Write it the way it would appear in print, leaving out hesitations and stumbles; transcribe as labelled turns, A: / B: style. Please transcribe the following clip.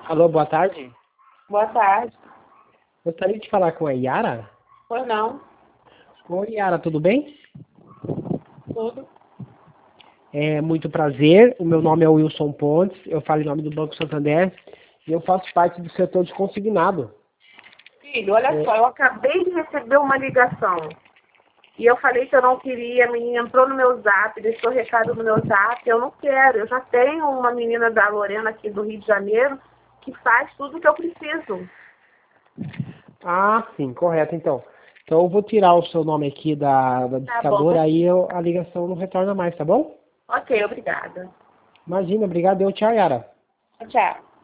A: Alô, boa tarde.
B: Boa tarde.
A: Gostaria de falar com a Yara.
B: Pois não,
A: Oi, Yara, tudo bem?
B: tudo.
A: É muito prazer. O meu nome é Wilson Pontes. Eu falo em nome do Banco Santander e eu faço parte do setor de consignado.
B: Filho, olha só, eu acabei de receber uma ligação. E eu falei que eu não queria, a menina entrou no meu zap, deixou recado no meu zap, eu não quero. Eu já tenho uma menina da Lorena aqui do Rio de Janeiro que faz tudo o que eu preciso.
A: Ah, sim, correto, então. Então eu vou tirar o seu nome aqui da
B: Tá bom.
A: discadora, aí a ligação não retorna mais, tá bom?
B: Ok, obrigada.
A: Imagina, obrigado. Tchau, Yara.
B: Tchau.